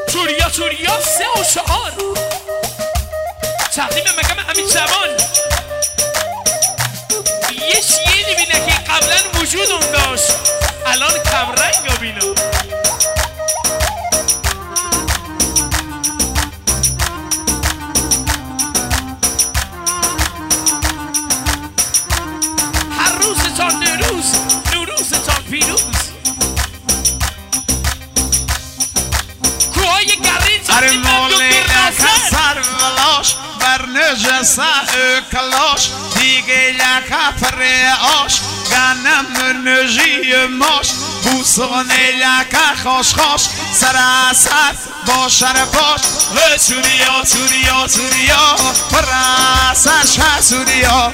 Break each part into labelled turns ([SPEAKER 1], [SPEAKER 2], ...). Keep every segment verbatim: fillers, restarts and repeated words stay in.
[SPEAKER 1] توریا توریا سه و چهار تقدیم مکم همین زمان یه چیه بینه که قبلا وجود اون داشت الان کمرنگ رو بینم هر روزتان نوروز نوروزتان پیروز کوهای گرین
[SPEAKER 2] اره مولینا کسر ولاش بر نجسه کلاش دیگه لکه پر آش گنم نجی ماش بوسانه لکه خوش خوش سراسر باشر باش و سوریا سوریا سوریا پراسر شه سوریا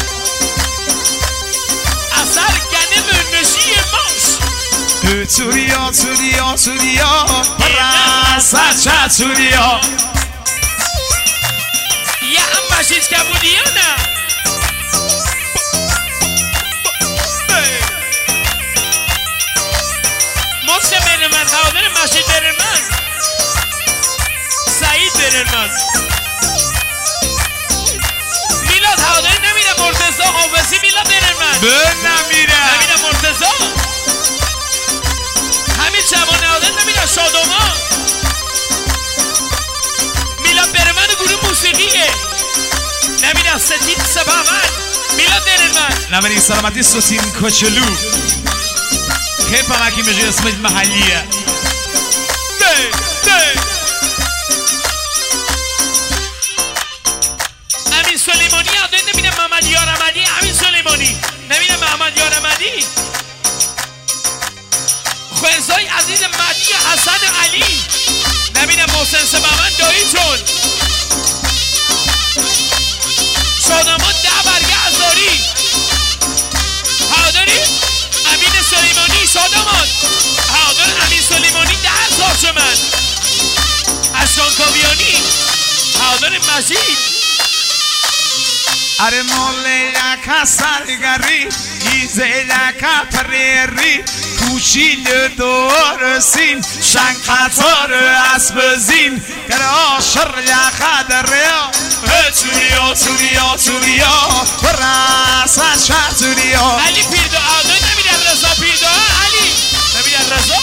[SPEAKER 1] اثر گنم نجی ماش
[SPEAKER 2] سوریا سوریا سوریا پراسر شه سوریا
[SPEAKER 1] یه هم مشید که بودی یا نه محسن برنمند هوادار مشید برنمند سعید برنمند میلاد هواداری نمیره مرتضی حافظی میلاد برنمند
[SPEAKER 2] به نمیره
[SPEAKER 1] نمیره مرتضی همین جوان هوادار نمیره شادوما میلاد برنمند گروه موسیقیه نمیره ستین سبامن میلاد برنمند
[SPEAKER 2] نمیره سلامتی سوسین کوچلو کیف هم اکی میشه اسمش محلیه
[SPEAKER 1] ده ده امین سلیمانی یاده نمیده محمد یارمدی امین سلیمانی نمیده محمد یارمدی خوزای عزیز مدی حسن علی نمیده محسن سبامن دایی جون شادمان ده برگه ازاری هاداری امین سلیمانی شادمان هادار امین سلیمانی ده هزار تومن اشکان کاویانی هادار مجید
[SPEAKER 2] اره موله لکه سرگری ایزه لکه پریری کوچیل دور سین شنگ قطار اسب زین گر آشر لکه دریا سوریا سوریا سوریا براسه شه سوریا
[SPEAKER 1] علی پیردا هادار نمیده رضا پیردا علی نمیده رضا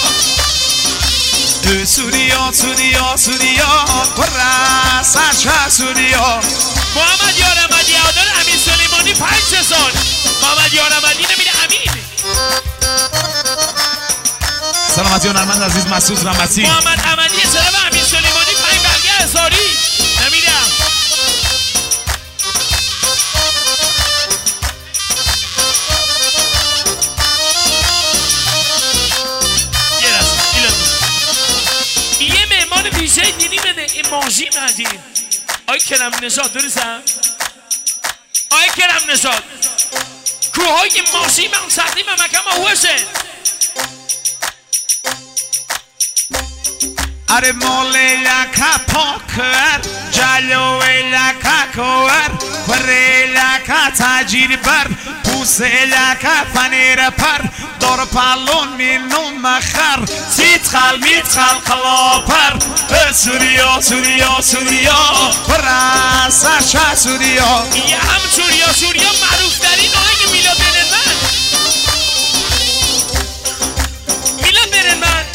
[SPEAKER 2] سوریا سوریا سوریا براسه شه سوریا
[SPEAKER 1] محمد یارمدی هادار امین سلیمانی پنج هزار محمد یارمدی نمیده امین
[SPEAKER 2] سلامتی هنرمند عزیز مسعود رحمتی
[SPEAKER 1] محمد احمدی سلام امین سلیمانی پنج برگه هزاری نمیده یه مهمان ویژه دینی بده اماجی مدین آی کرم نژاد درستم آی کرم نژاد کوهای ماشی من سختی من مکم هوشه
[SPEAKER 2] اره موله لکه پاکر جلوه لکه کور پره لکه تاجیر بر پوسه لکه پنیر پر دور پالون مینو مخر سیت خل میت خل خلاپر سوریا سوریا سوریا پراسه شه سوریا
[SPEAKER 1] یه هم سوریا سوریا معروف ترین آهنگ میلاد برنمند میلاد برنمند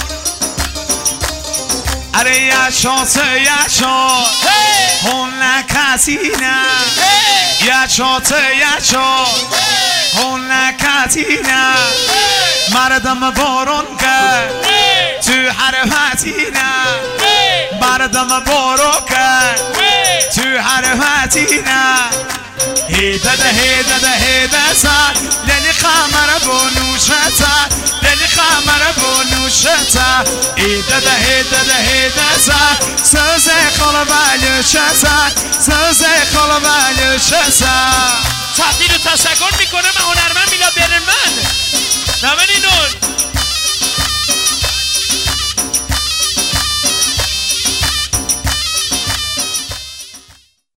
[SPEAKER 2] اره یشاس یشاس هون نکسینه یشاس یشاس هون نکسینه مردم بارون که تو حرفتینه مردم بارون که تو حرفتینه هیده ده هیده ده هیده سر لیلی خمر بونوشتا لیلی خمر بونوشتا هیده ده هیده ده هیده سر سوزه خالا بلوشتا سوزه خالا بلوشتا
[SPEAKER 1] تقدیر و تشکر میکنم هنرمند میلاد برنمند نمین اینون